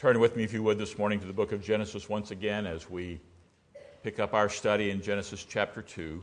Turn with me, if you would, this morning to the book of Genesis once again as we pick up our study in Genesis chapter 2.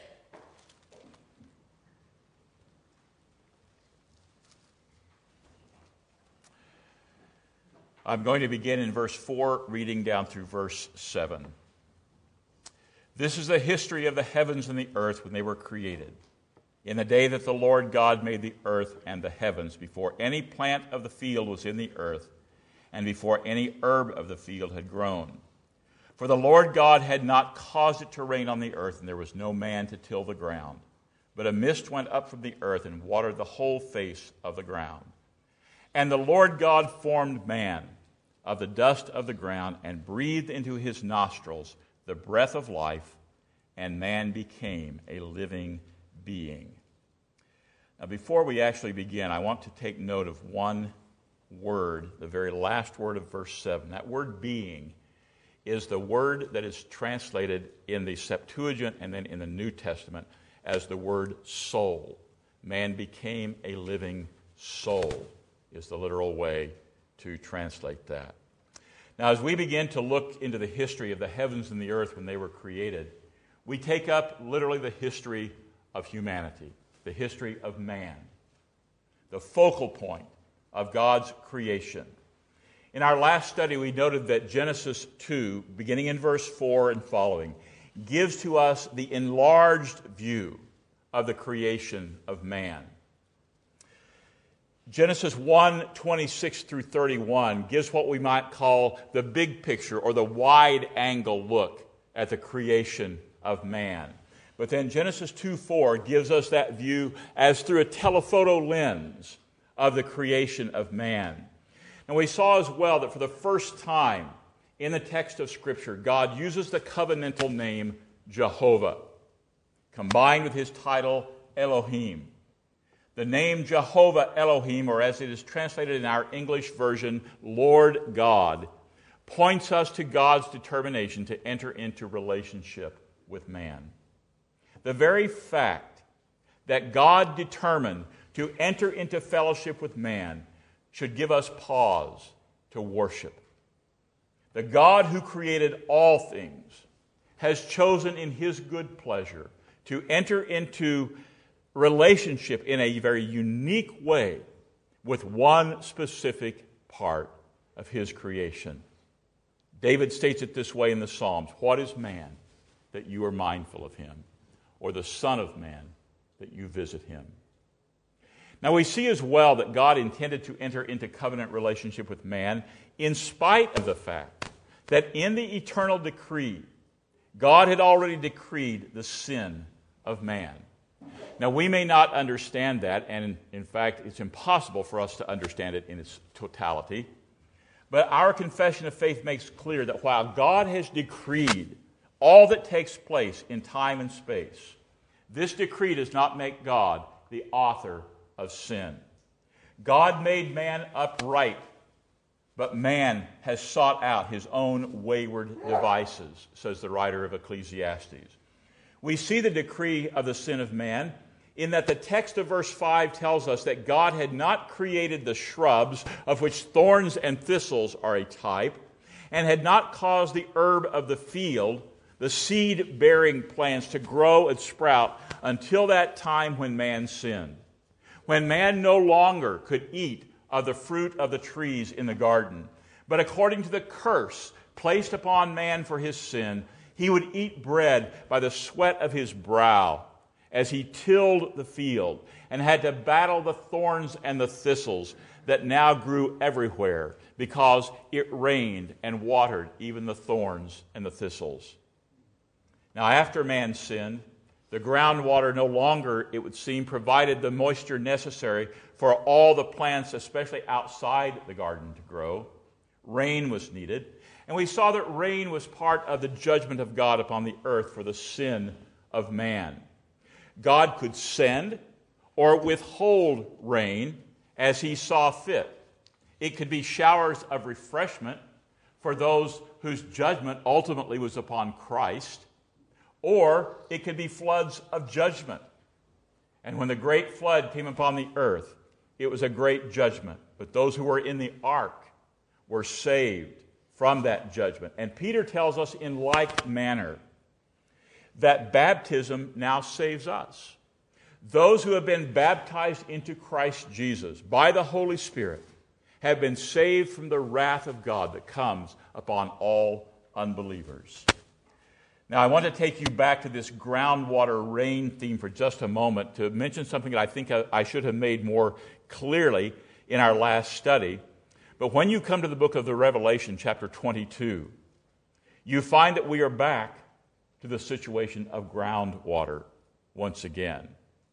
I'm going to begin in verse 4, reading down through verse 7. This is the history of the heavens and the earth when they were created. In the day that the Lord God made the earth and the heavens, before any plant of the field was in the earth, and before any herb of the field had grown. For the Lord God had not caused it to rain on the earth, and there was no man to till the ground. But a mist went up from the earth and watered the whole face of the ground. And the Lord God formed man of the dust of the ground and breathed into his nostrils the breath of life, and man became a living being. Now, before we actually begin, I want to take note of one word, the very last word of verse 7. That word being is the word that is translated in the Septuagint and then in the New Testament as the word soul. Man became a living soul is the literal way to translate that. Now, as we begin to look into the history of the heavens and the earth when they were created, we take up literally the history of humanity, the history of man, the focal point of God's creation. In our last study, we noted that Genesis 2, beginning in verse 4 and following, gives to us the enlarged view of the creation of man. Genesis 1, 26 through 31 gives what we might call the big picture or the wide-angle look at the creation of man. But then Genesis 2:4 gives us that view as through a telephoto lens of the creation of man. And we saw as well that for the first time in the text of Scripture, God uses the covenantal name Jehovah, combined with his title Elohim. The name Jehovah Elohim, or as it is translated in our English version, Lord God, points us to God's determination to enter into relationship with man. The very fact that God determined to enter into fellowship with man should give us pause to worship. The God who created all things has chosen in his good pleasure to enter into relationship in a very unique way with one specific part of his creation. David states it this way in the Psalms: "What is man that you are mindful of him, or the Son of Man that you visit him?" Now we see as well that God intended to enter into covenant relationship with man in spite of the fact that in the eternal decree, God had already decreed the sin of man. Now we may not understand that, and in fact it's impossible for us to understand it in its totality, but our confession of faith makes clear that while God has decreed all that takes place in time and space, this decree does not make God the author of sin. God made man upright, but man has sought out his own wayward devices, says the writer of Ecclesiastes. We see the decree of the sin of man in that the text of verse 5 tells us that God had not created the shrubs of which thorns and thistles are a type, and had not caused the herb of the field, the seed-bearing plants, to grow and sprout until that time when man sinned, when man no longer could eat of the fruit of the trees in the garden, but according to the curse placed upon man for his sin, he would eat bread by the sweat of his brow as he tilled the field and had to battle the thorns and the thistles that now grew everywhere because it rained and watered even the thorns and the thistles. Now, after man sinned, the groundwater no longer, it would seem, provided the moisture necessary for all the plants, especially outside the garden, to grow. Rain was needed. And we saw that rain was part of the judgment of God upon the earth for the sin of man. God could send or withhold rain as he saw fit. It could be showers of refreshment for those whose judgment ultimately was upon Christ, or it could be floods of judgment. And when the great flood came upon the earth, it was a great judgment. But those who were in the ark were saved from that judgment. And Peter tells us in like manner that baptism now saves us. Those who have been baptized into Christ Jesus by the Holy Spirit have been saved from the wrath of God that comes upon all unbelievers. Now, I want to take you back to this groundwater rain theme for just a moment to mention something that I think I should have made more clearly in our last study. But when you come to the book of the Revelation, chapter 22, you find that we are back to the situation of groundwater once again.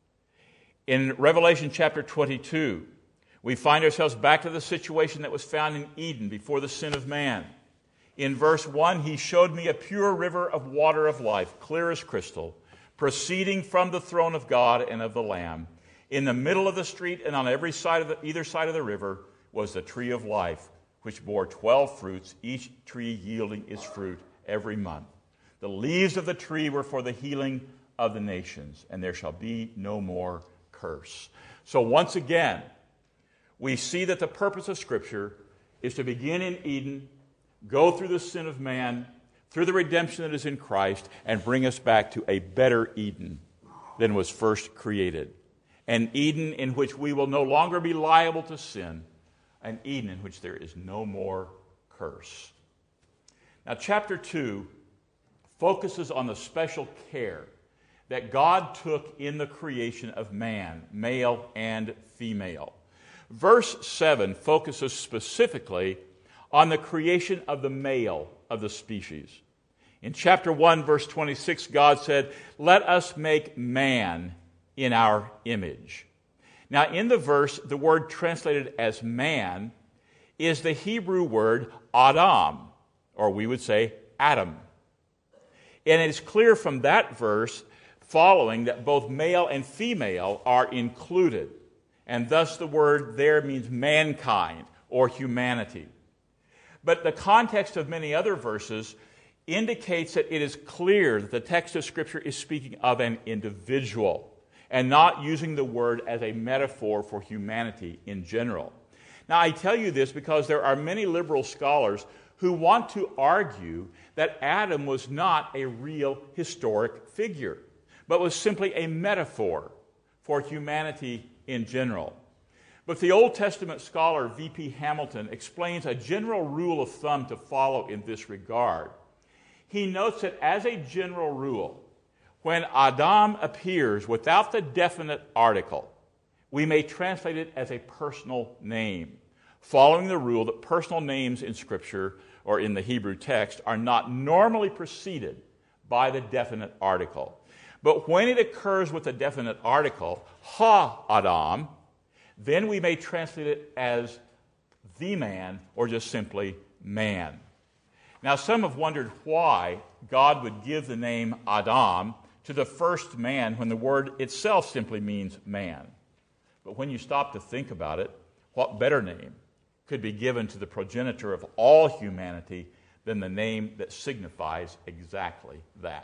In Revelation chapter 22, we find ourselves back to the situation that was found in Eden before the sin of man. In verse 1, he showed me a pure river of water of life, clear as crystal, proceeding from the throne of God and of the Lamb. In the middle of the street and on every side of either side of the river was the tree of life, which bore 12 fruits, each tree yielding its fruit every month. The leaves of the tree were for the healing of the nations, and there shall be no more curse. So once again, we see that the purpose of Scripture is to begin in Eden, go through the sin of man, through the redemption that is in Christ, and bring us back to a better Eden than was first created. An Eden in which we will no longer be liable to sin, an Eden in which there is no more curse. Now, chapter 2 focuses on the special care that God took in the creation of man, male and female. Verse 7 focuses specifically on the creation of the male of the species. In chapter 1, verse 26, God said, "Let us make man in our image." Now, in the verse, the word translated as man is the Hebrew word Adam, or we would say Adam. And it is clear from that verse following that both male and female are included. And thus the word there means mankind or humanity. But the context of many other verses indicates that it is clear that the text of Scripture is speaking of an individual and not using the word as a metaphor for humanity in general. Now, I tell you this because there are many liberal scholars who want to argue that Adam was not a real historic figure, but was simply a metaphor for humanity in general. But the Old Testament scholar V.P. Hamilton explains a general rule of thumb to follow in this regard. He notes that as a general rule, when Adam appears without the definite article, we may translate it as a personal name, following the rule that personal names in Scripture or in the Hebrew text are not normally preceded by the definite article. But when it occurs with a definite article, ha-Adam, then we may translate it as the man or just simply man. Now, some have wondered why God would give the name Adam to the first man when the word itself simply means man. But when you stop to think about it, what better name could be given to the progenitor of all humanity than the name that signifies exactly that?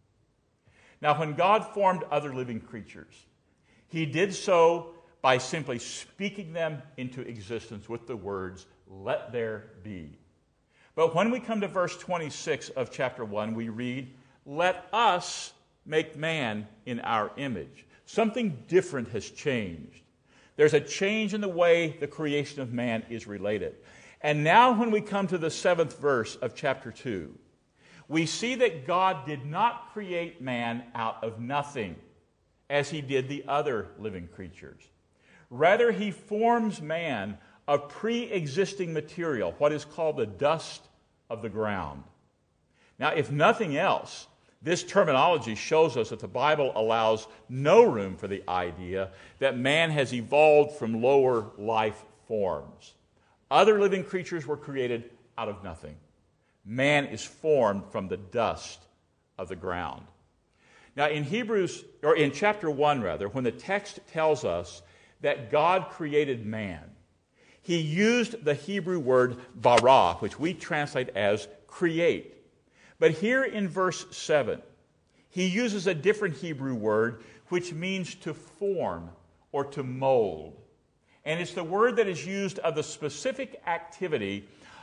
Now, when God formed other living creatures, He did so by simply speaking them into existence with the words, "Let there be." But when we come to verse 26 of chapter 1, we read, "Let us make man in our image." Something different has changed. There's a change in the way the creation of man is related. And now when we come to the 7th verse of chapter 2, we see that God did not create man out of nothing, as He did the other living creatures. Rather, He forms man of pre-existing material, what is called the dust of the ground. Now, if nothing else, this terminology shows us that the Bible allows no room for the idea that man has evolved from lower life forms. Other living creatures were created out of nothing. Man is formed from the dust of the ground. Now, in chapter 1, when the text tells us that God created man, He used the Hebrew word bara, which we translate as create. But here in verse 7, He uses a different Hebrew word which means to form or to mold. And it's the word that is used of the specific activity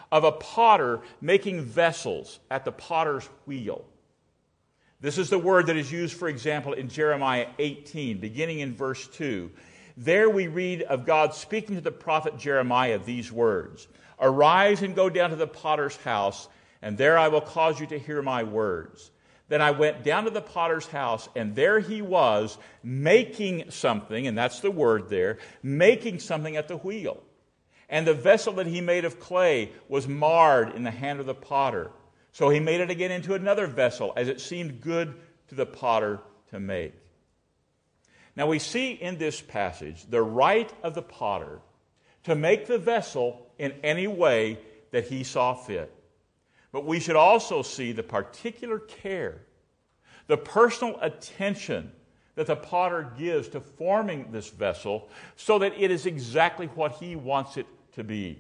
of a potter making vessels at the potter's wheel. This is the word that is used, for example, in Jeremiah 18, beginning in verse 2. There we read of God speaking to the prophet Jeremiah these words, "Arise and go down to the potter's house, and there I will cause you to hear my words." Then I went down to the potter's house, and there he was making something, and that's the word there, making something at the wheel. And the vessel that he made of clay was marred in the hand of the potter. So he made it again into another vessel, as it seemed good to the potter to make. Now we see in this passage the right of the potter to make the vessel in any way that he saw fit. But we should also see the particular care, the personal attention that the potter gives to forming this vessel so that it is exactly what he wants it to be.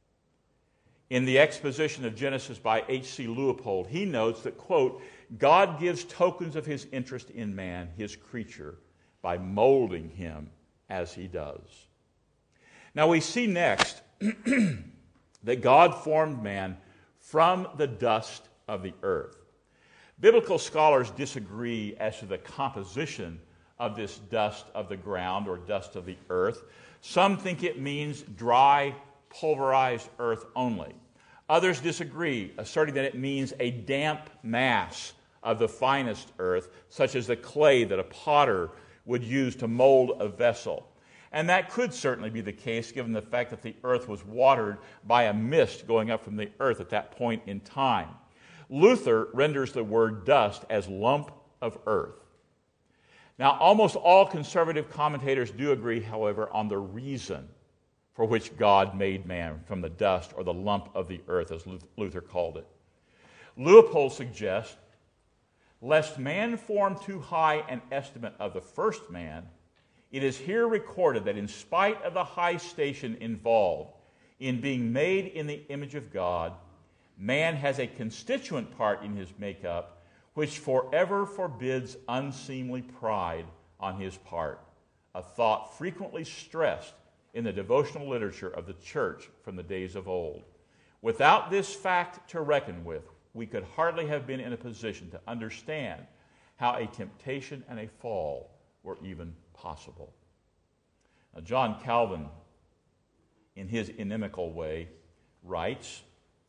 In the exposition of Genesis by H.C. Leupold, he notes that, quote, God gives tokens of his interest in man, his creature, by molding him as he does. Now we see next that God formed man from the dust of the earth. Biblical scholars disagree as to the composition of this dust of the ground or dust of the earth. Some think it means dry, pulverized earth only. Others disagree, asserting that it means a damp mass of the finest earth, such as the clay that a potter would use to mold a vessel. And that could certainly be the case, given the fact that the earth was watered by a mist going up from the earth at that point in time. Luther renders the word dust as lump of earth. Now, almost all conservative commentators do agree, however, on the reason for which God made man from the dust or the lump of the earth, as Luther called it. Leupold suggests, lest man form too high an estimate of the first man, it is here recorded that in spite of the high station involved in being made in the image of God, man has a constituent part in his makeup which forever forbids unseemly pride on his part, a thought frequently stressed in the devotional literature of the church from the days of old. Without this fact to reckon with, we could hardly have been in a position to understand how a temptation and a fall were even possible. Now, John Calvin, in his inimical way, writes,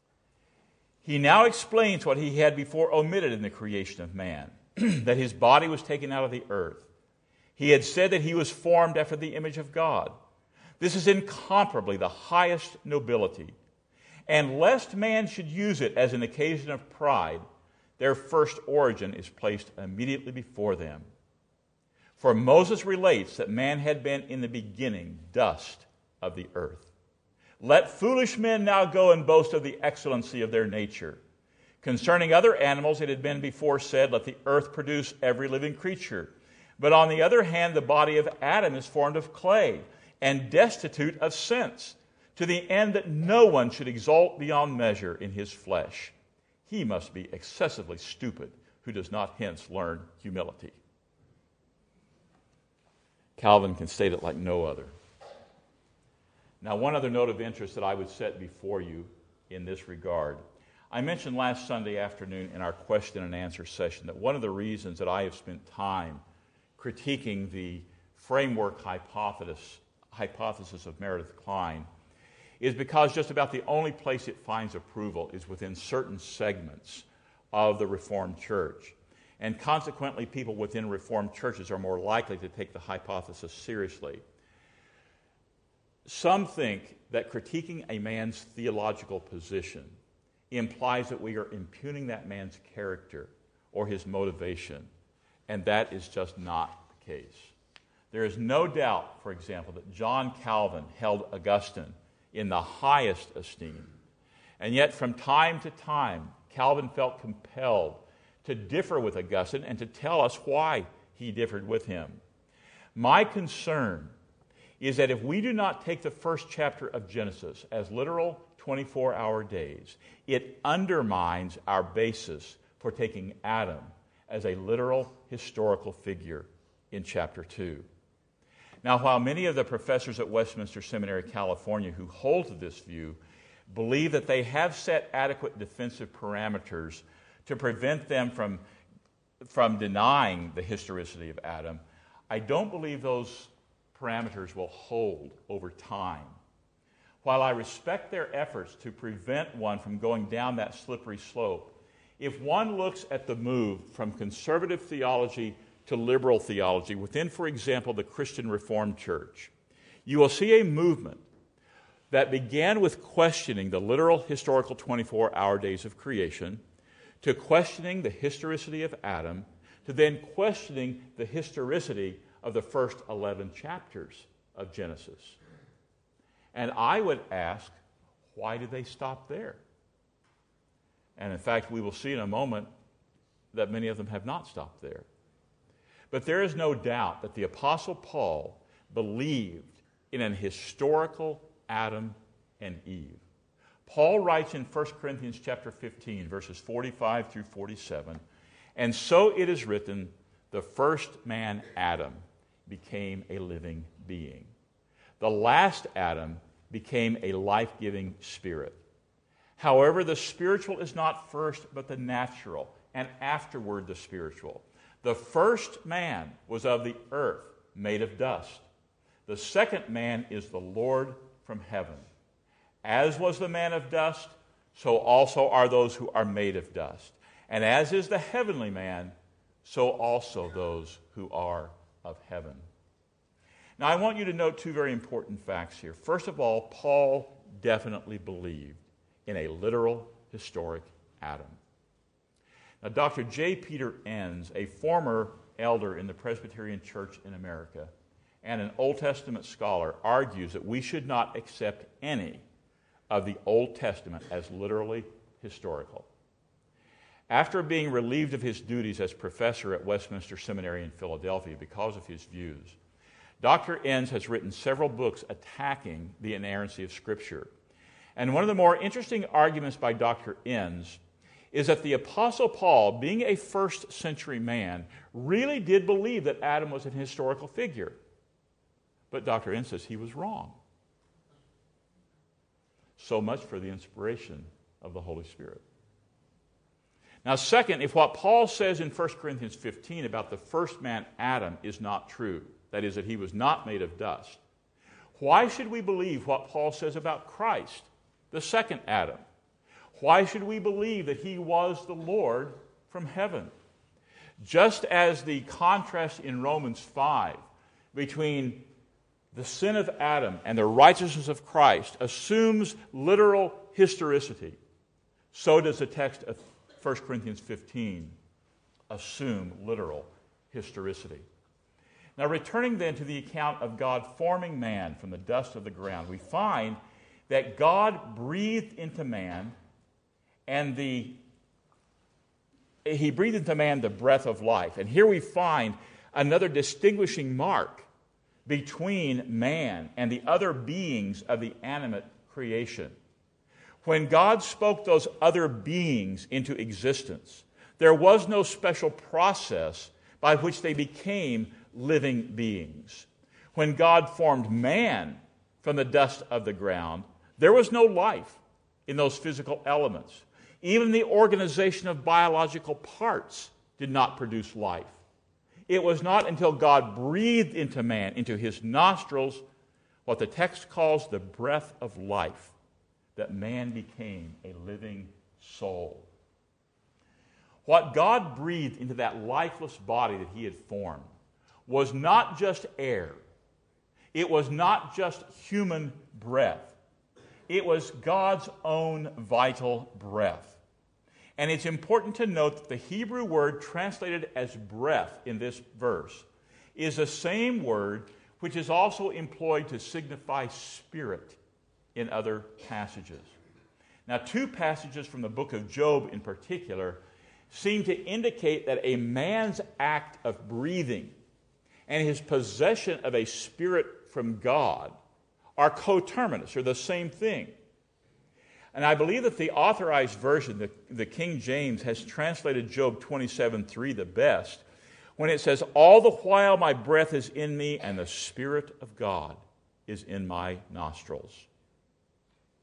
he now explains what he had before omitted in the creation of man, that his body was taken out of the earth. He had said that he was formed after the image of God. This is incomparably the highest nobility. And lest man should use it as an occasion of pride, their first origin is placed immediately before them. For Moses relates that man had been in the beginning dust of the earth. Let foolish men now go and boast of the excellency of their nature. Concerning other animals, it had been before said, let the earth produce every living creature. But on the other hand, the body of Adam is formed of clay and destitute of sense, to the end that no one should exalt beyond measure in his flesh. He must be excessively stupid who does not hence learn humility. Calvin can state it like no other. Now, one other note of interest that I would set before you in this regard. I mentioned last Sunday afternoon in our question and answer session that one of the reasons that I have spent time critiquing the framework hypothesis of Meredith Kline is because just about the only place it finds approval is within certain segments of the Reformed Church. And consequently, people within Reformed churches are more likely to take the hypothesis seriously. Some think that critiquing a man's theological position implies that we are impugning that man's character or his motivation, and that is just not the case. There is no doubt, for example, that John Calvin held Augustine in the highest esteem, and yet from time to time, Calvin felt compelled to differ with Augustine and to tell us why he differed with him. My concern is that if we do not take the first chapter of Genesis as literal 24-hour days, it undermines our basis for taking Adam as a literal historical figure in chapter 2. Now, while many of the professors at Westminster Seminary, California, who hold to this view believe that they have set adequate defensive parameters to prevent them from denying the historicity of Adam, I don't believe those parameters will hold over time. While I respect their efforts to prevent one from going down that slippery slope, if one looks at the move from conservative theology to liberal theology within, for example, the Christian Reformed Church, you will see a movement that began with questioning the literal historical 24-hour days of creation, to questioning the historicity of Adam, to then questioning the historicity of the first 11 chapters of Genesis. And I would ask, why did they stop there? And in fact, we will see in a moment that many of them have not stopped there. But there is no doubt that the Apostle Paul believed in an historical Adam and Eve. Paul writes in 1 Corinthians chapter 15, verses 45 through 47, "And so it is written, the first man, Adam, became a living being. The last Adam became a life-giving spirit. However, the spiritual is not first, but the natural, and afterward the spiritual. The first man was of the earth, made of dust. The second man is the Lord from heaven. As was the man of dust, so also are those who are made of dust. And as is the heavenly man, so also those who are of heaven." Now, I want you to note two very important facts here. First of all, Paul definitely believed in a literal, historic Adam. Now, Dr. J. Peter Enns, a former elder in the Presbyterian Church in America and an Old Testament scholar, argues that we should not accept any of the Old Testament as literally historical. After being relieved of his duties as professor at Westminster Seminary in Philadelphia because of his views, Dr. Enns has written several books attacking the inerrancy of Scripture. And one of the more interesting arguments by Dr. Enns is that the Apostle Paul, being a first century man, really did believe that Adam was an historical figure. But Dr. Enns says he was wrong. So much for the inspiration of the Holy Spirit. Now, second, if what Paul says in 1 Corinthians 15 about the first man, Adam, is not true, that is, that he was not made of dust, why should we believe what Paul says about Christ, the second Adam? Why should we believe that he was the Lord from heaven? Just as the contrast in Romans 5 between the sin of Adam and the righteousness of Christ assumes literal historicity, so does the text of 1 Corinthians 15 assume literal historicity. Now, returning then to the account of God forming man from the dust of the ground, we find that God breathed into man, and he breathed into man the breath of life. And here we find another distinguishing mark between man and the other beings of the animate creation. When God spoke those other beings into existence, there was no special process by which they became living beings. When God formed man from the dust of the ground, there was no life in those physical elements. Even the organization of biological parts did not produce life. It was not until God breathed into man, into his nostrils, what the text calls the breath of life, that man became a living soul. What God breathed into that lifeless body that he had formed was not just air. It was not just human breath. It was God's own vital breath. And it's important to note that the Hebrew word translated as breath in this verse is the same word which is also employed to signify spirit in other passages. Now, two passages from the book of Job in particular seem to indicate that a man's act of breathing and his possession of a spirit from God are coterminous, or the same thing. And I believe that the authorized version, the King James, has translated Job 27:3 the best, when it says, "All the while my breath is in me, and the Spirit of God is in my nostrils."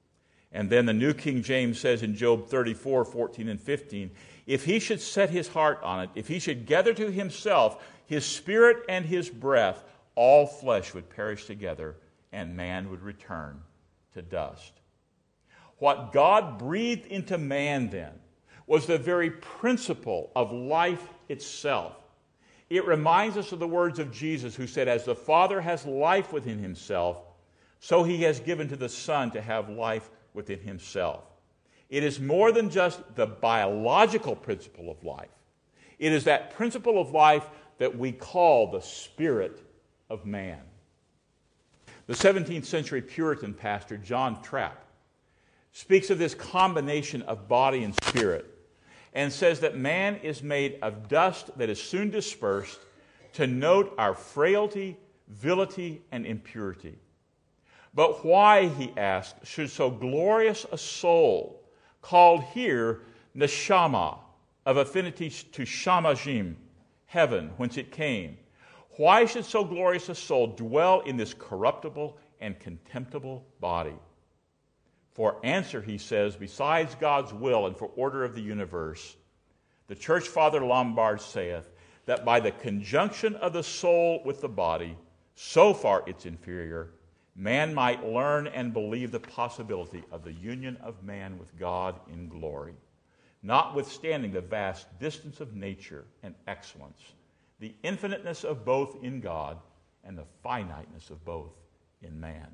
And then the New King James says in Job 34, 14 and 15, if he should set his heart on it, if he should gather to himself his spirit and his breath, all flesh would perish together, and man would return to dust. What God breathed into man then was the very principle of life itself. It reminds us of the words of Jesus, who said, as the Father has life within himself, so he has given to the Son to have life within himself. It is more than just the biological principle of life. It is that principle of life that we call the spirit of man. The 17th century Puritan pastor John Trapp speaks of this combination of body and spirit and says that man is made of dust that is soon dispersed, to note our frailty, vility, and impurity. But why, he asked, should so glorious a soul, called here neshama, of affinity to shamajim, heaven, whence it came, why should so glorious a soul dwell in this corruptible and contemptible body? For answer, he says, besides God's will and for order of the universe, the Church Father Lombard saith that by the conjunction of the soul with the body, so far its inferior, man might learn and believe the possibility of the union of man with God in glory, notwithstanding the vast distance of nature and excellence, the infiniteness of both in God and the finiteness of both in man.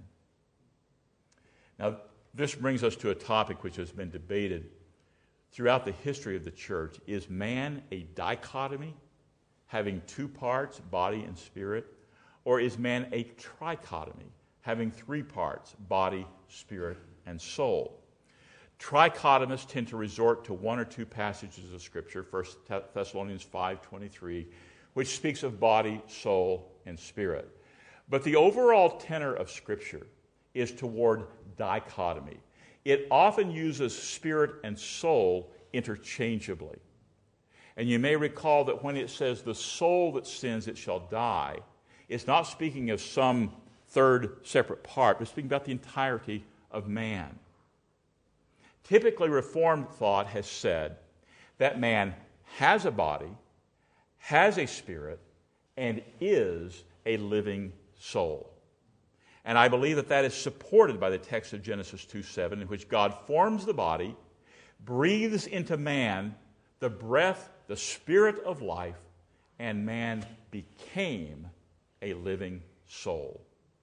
Now, this brings us to a topic which has been debated throughout the history of the church. Is man a dichotomy, having two parts, body and spirit, or is man a trichotomy, having three parts, body, spirit, and soul? Trichotomists tend to resort to one or two passages of Scripture, 1 Thessalonians 5:23, which speaks of body, soul, and spirit. But the overall tenor of Scripture is toward dichotomy. It often uses spirit and soul interchangeably. And you may recall that when it says the soul that sins, it shall die, it's not speaking of some third separate part, but speaking about the entirety of man. Typically, Reformed thought has said that man has a body, has a spirit, and is a living soul. And I believe that that is supported by the text of Genesis 2:7, in which God forms the body, breathes into man the breath, the spirit of life, and man became a living soul.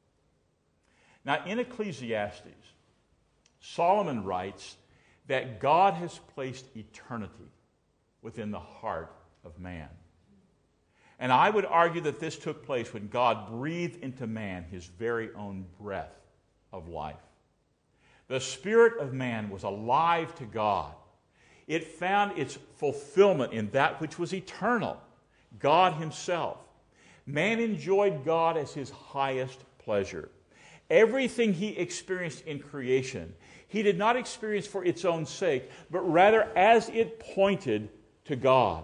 Now, in Ecclesiastes, Solomon writes that God has placed eternity within the heart of man. And I would argue that this took place when God breathed into man his very own breath of life. The spirit of man was alive to God. It found its fulfillment in that which was eternal, God himself. Man enjoyed God as his highest pleasure. Everything he experienced in creation, he did not experience for its own sake, but rather as it pointed to God.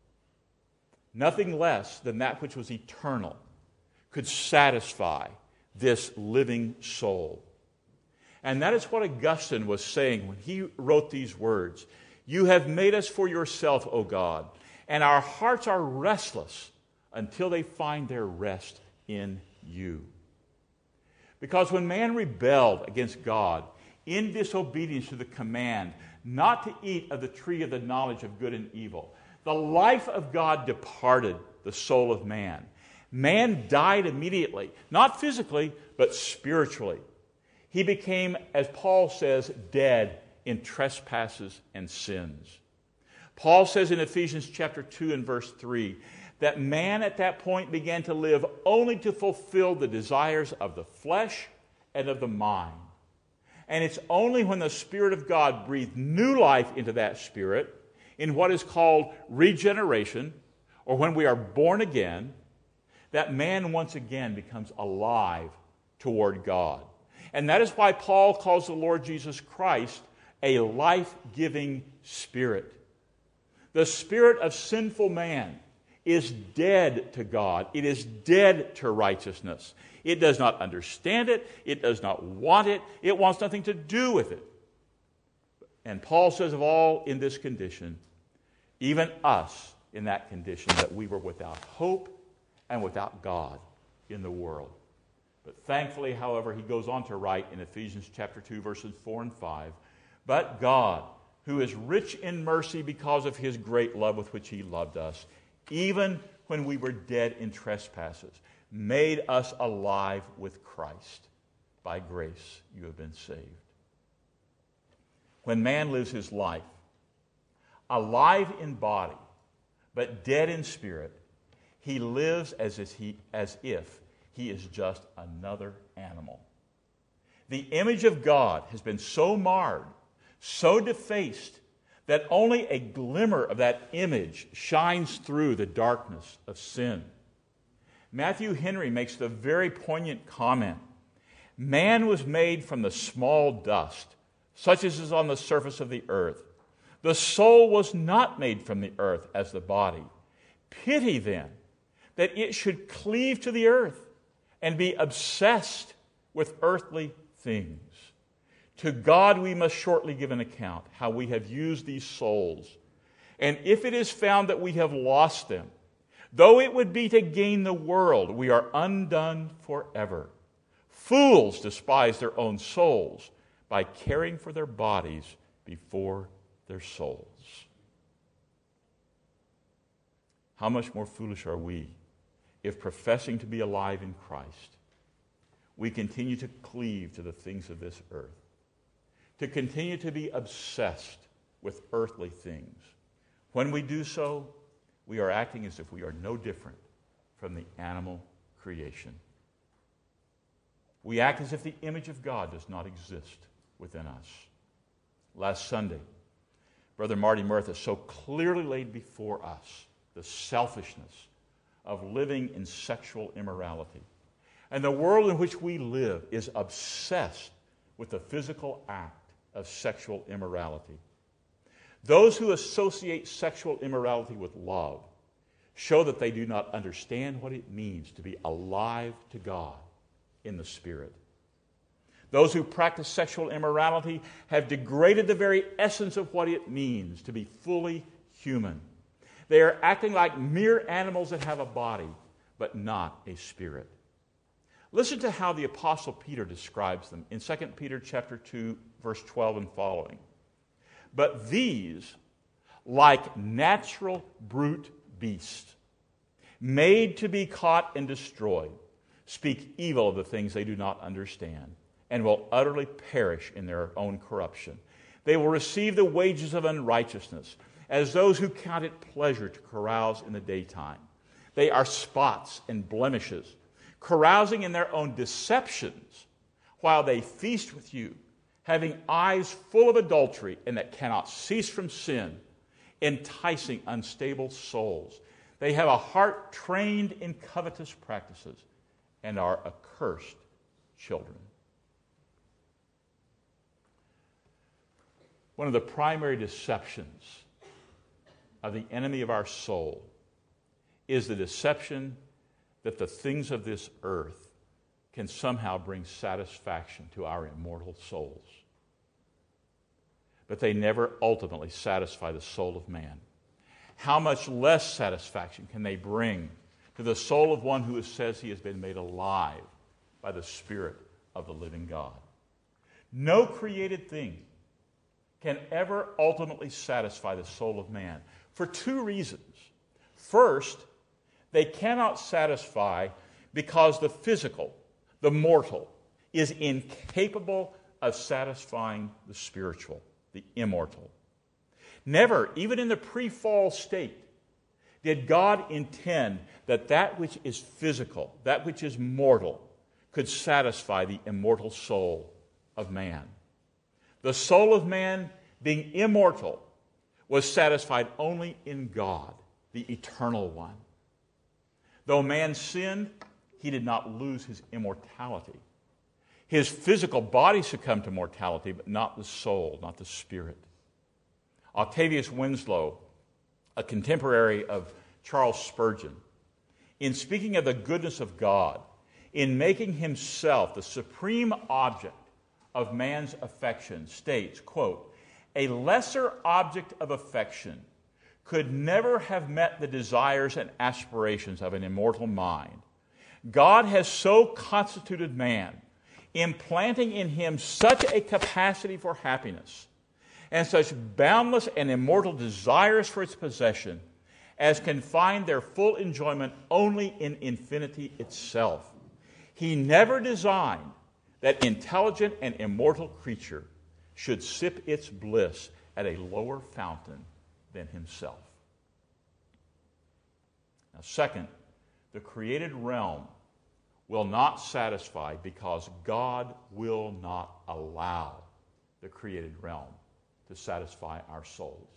Nothing less than that which was eternal could satisfy this living soul. And that is what Augustine was saying when he wrote these words. You have made us for yourself, O God, and our hearts are restless until they find their rest in you. Because when man rebelled against God in disobedience to the command not to eat of the tree of the knowledge of good and evil, the life of God departed the soul of man. Man died immediately, not physically, but spiritually. He became, as Paul says, dead in trespasses and sins. Paul says in Ephesians chapter 2 and verse 3 that man at that point began to live only to fulfill the desires of the flesh and of the mind. And it's only when the Spirit of God breathed new life into that spirit, in what is called regeneration, or when we are born again, that man once again becomes alive toward God. And that is why Paul calls the Lord Jesus Christ a life-giving spirit. The spirit of sinful man is dead to God. It is dead to righteousness. It does not understand it. It does not want it. It wants nothing to do with it. And Paul says of all in this condition, even us in that condition, that we were without hope and without God in the world. But thankfully, however, he goes on to write in Ephesians chapter 2, verses 4 and 5, but God, who is rich in mercy because of his great love with which he loved us, even when we were dead in trespasses, made us alive with Christ. By grace you have been saved. When man lives his life, alive in body, but dead in spirit, he lives as if he is just another animal. The image of God has been so marred, so defaced, that only a glimmer of that image shines through the darkness of sin. Matthew Henry makes the very poignant comment, man was made from the small dust, such as is on the surface of the earth. The soul was not made from the earth as the body. Pity then that it should cleave to the earth and be obsessed with earthly things. To God we must shortly give an account how we have used these souls. And if it is found that we have lost them, though it would be to gain the world, we are undone forever. Fools despise their own souls by caring for their bodies before their souls. How much more foolish are we if, professing to be alive in Christ, we continue to cleave to the things of this earth, to continue to be obsessed with earthly things. When we do so, we are acting as if we are no different from the animal creation. We act as if the image of God does not exist within us. Last Sunday, Brother Marty Murtha so clearly laid before us the selfishness of living in sexual immorality. And the world in which we live is obsessed with the physical act of sexual immorality. Those who associate sexual immorality with love show that they do not understand what it means to be alive to God in the Spirit. Those who practice sexual immorality have degraded the very essence of what it means to be fully human. They are acting like mere animals that have a body, but not a spirit. Listen to how the Apostle Peter describes them in 2 Peter chapter 2, verse 12 and following. But these, like natural brute beasts, made to be caught and destroyed, speak evil of the things they do not understand, and will utterly perish in their own corruption. They will receive the wages of unrighteousness, as those who count it pleasure to carouse in the daytime. They are spots and blemishes, carousing in their own deceptions, while they feast with you, having eyes full of adultery and that cannot cease from sin, enticing unstable souls. They have a heart trained in covetous practices and are accursed children. One of the primary deceptions of the enemy of our soul is the deception that the things of this earth can somehow bring satisfaction to our immortal souls. But they never ultimately satisfy the soul of man. How much less satisfaction can they bring to the soul of one who says he has been made alive by the Spirit of the living God? No created thing can ever ultimately satisfy the soul of man for two reasons. First, they cannot satisfy because the physical, the mortal, is incapable of satisfying the spiritual, the immortal. Never, even in the pre-fall state, did God intend that that which is physical, that which is mortal, could satisfy the immortal soul of man. The soul of man, being immortal, was satisfied only in God, the Eternal One. Though man sinned, he did not lose his immortality. His physical body succumbed to mortality, but not the soul, not the spirit. Octavius Winslow, a contemporary of Charles Spurgeon, in speaking of the goodness of God, in making himself the supreme object of man's affection, states, quote, a lesser object of affection could never have met the desires and aspirations of an immortal mind, God has so constituted man, implanting in him such a capacity for happiness and such boundless and immortal desires for its possession as can find their full enjoyment only in infinity itself. He never designed that intelligent and immortal creature should sip its bliss at a lower fountain than himself. Now, second, the created realm will not satisfy because God will not allow the created realm to satisfy our souls.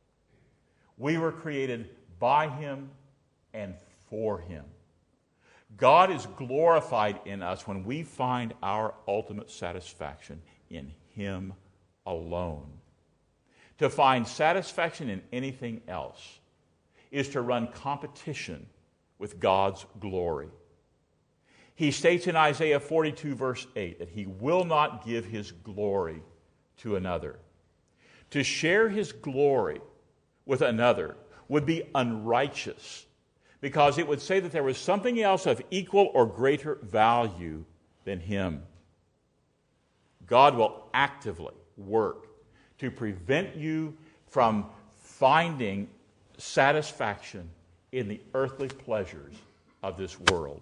We were created by him and for him. God is glorified in us when we find our ultimate satisfaction in him alone. To find satisfaction in anything else is to run competition with God's glory. He states in Isaiah 42, verse 8, that he will not give his glory to another. To share his glory with another would be unrighteous, because it would say that there was something else of equal or greater value than him. God will actively work to prevent you from finding satisfaction in the earthly pleasures of this world.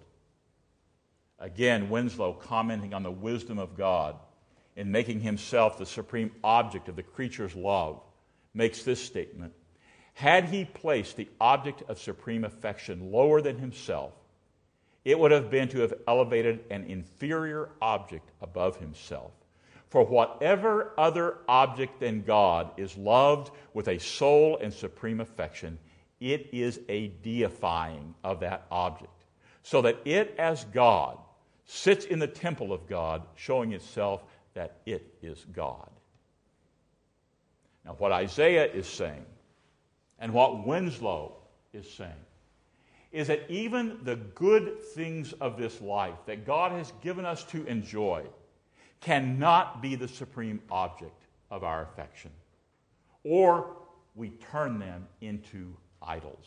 Again, Winslow, commenting on the wisdom of God in making himself the supreme object of the creature's love, makes this statement: had he placed the object of supreme affection lower than himself, it would have been to have elevated an inferior object above himself. For whatever other object than God is loved with a sole and supreme affection, it is a deifying of that object, so that it, as God, sits in the temple of God, showing itself that it is God. Now, what Isaiah is saying, and what Winslow is saying, is that even the good things of this life that God has given us to enjoy cannot be the supreme object of our affection, or we turn them into idols.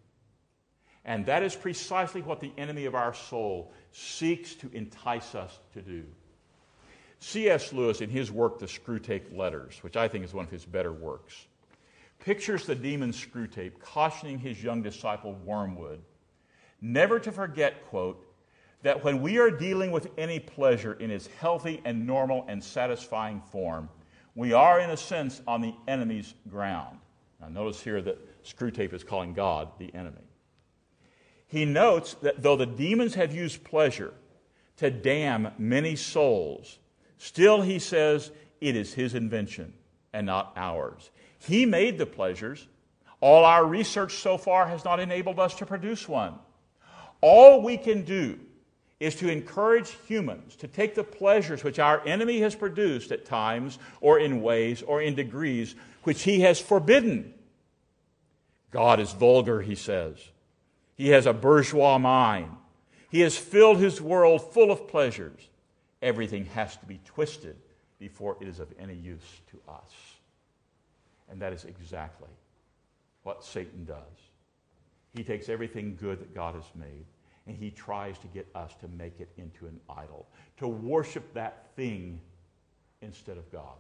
And that is precisely what the enemy of our soul seeks to entice us to do. C.S. Lewis, in his work, The Screwtape Letters, which I think is one of his better works, pictures the demon Screwtape cautioning his young disciple Wormwood never to forget, quote, that when we are dealing with any pleasure in its healthy and normal and satisfying form, we are, in a sense, on the enemy's ground. Now, notice here that Screwtape is calling God the enemy. He notes that though the demons have used pleasure to damn many souls, still, he says, it is his invention and not ours. He made the pleasures. All our research so far has not enabled us to produce one. All we can do is to encourage humans to take the pleasures which our enemy has produced at times or in ways or in degrees which he has forbidden. God is vulgar, he says. He has a bourgeois mind. He has filled his world full of pleasures. Everything has to be twisted before it is of any use to us. And that is exactly what Satan does. He takes everything good that God has made, and he tries to get us to make it into an idol, to worship that thing instead of God.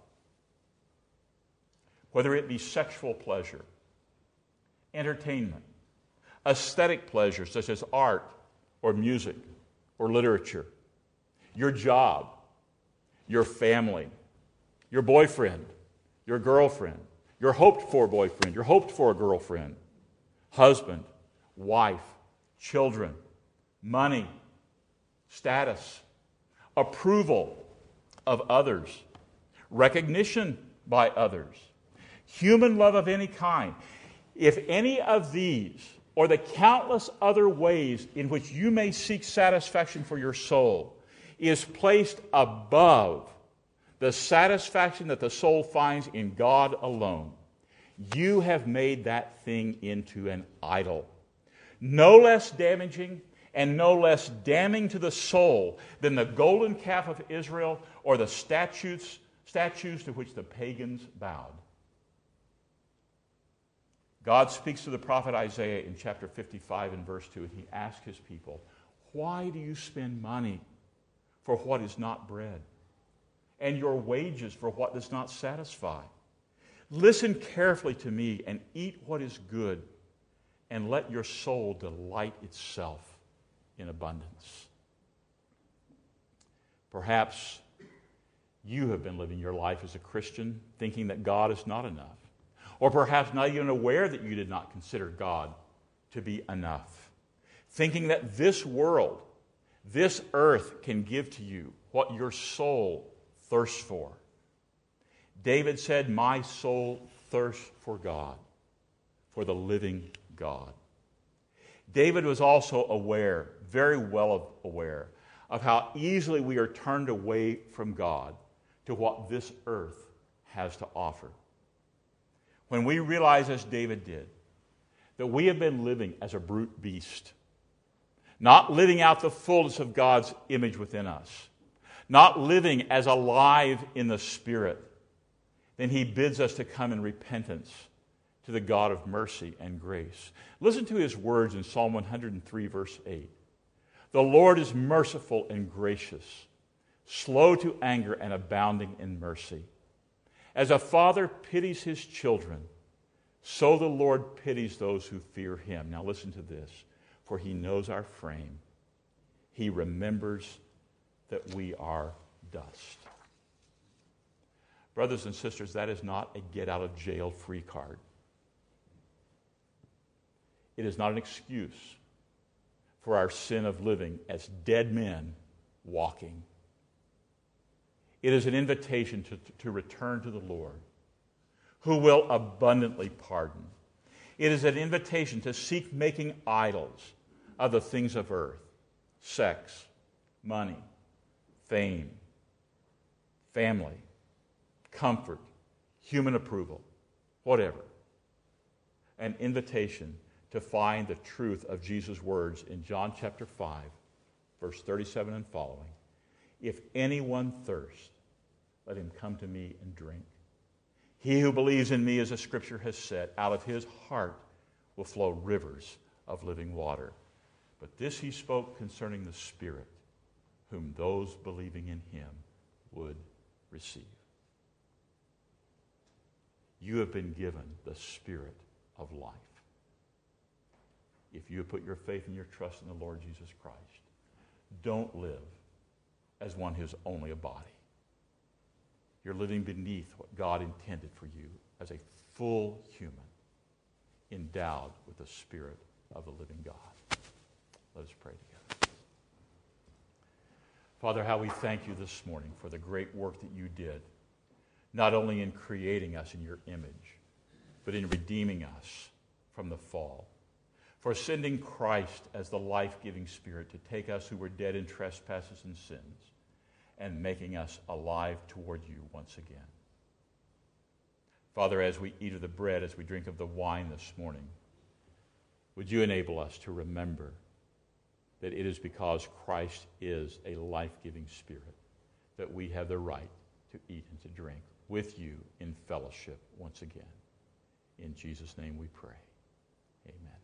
Whether it be sexual pleasure, entertainment, aesthetic pleasure such as art or music or literature, your job, your family, your boyfriend, your girlfriend, your hoped-for boyfriend, your hoped-for girlfriend, husband, wife, children, money, status, approval of others, recognition by others, human love of any kind. If any of these, or the countless other ways in which you may seek satisfaction for your soul, is placed above the satisfaction that the soul finds in God alone, you have made that thing into an idol. No less damaging and no less damning to the soul than the golden calf of Israel or the statues to which the pagans bowed. God speaks to the prophet Isaiah in chapter 55 and verse 2, and he asks his people, why do you spend money for what is not bread, and your wages for what does not satisfy? Listen carefully to me and eat what is good, and let your soul delight itself in abundance. Perhaps you have been living your life as a Christian thinking that God is not enough, or perhaps not even aware that you did not consider God to be enough, thinking that this world, this earth can give to you what your soul thirsts for. David said, my soul thirsts for God, for the living God. David was also aware, very well aware, of how easily we are turned away from God to what this earth has to offer. When we realize, as David did, that we have been living as a brute beast, not living out the fullness of God's image within us, not living as alive in the Spirit, then he bids us to come in repentance to the God of mercy and grace. Listen to his words in Psalm 103, verse 8. The Lord is merciful and gracious, slow to anger and abounding in mercy. As a father pities his children, so the Lord pities those who fear him. Now listen to this. For he knows our frame. He remembers that we are dust. Brothers and sisters, that is not a get-out-of-jail-free card. It is not an excuse for our sin of living as dead men walking. It is an invitation to return to the Lord, who will abundantly pardon. It is an invitation to seek making idols of the things of earth: sex, money, fame, family, comfort, human approval, whatever. An invitation to find the truth of Jesus' words in John chapter 5, verse 37 and following. If anyone thirsts, let him come to me and drink. He who believes in me, as the Scripture has said, out of his heart will flow rivers of living water. But this he spoke concerning the Spirit, whom those believing in him would receive. You have been given the Spirit of life. If you have put your faith and your trust in the Lord Jesus Christ, don't live as one who's only a body. You're living beneath what God intended for you as a full human, endowed with the Spirit of the living God. Let us pray together. Father, how we thank you this morning for the great work that you did, not only in creating us in your image, but in redeeming us from the fall, for sending Christ as the life-giving Spirit to take us who were dead in trespasses and sins and making us alive toward you once again. Father, as we eat of the bread, as we drink of the wine this morning, would you enable us to remember that it is because Christ is a life-giving Spirit that we have the right to eat and to drink with you in fellowship once again. In Jesus' name we pray. Amen.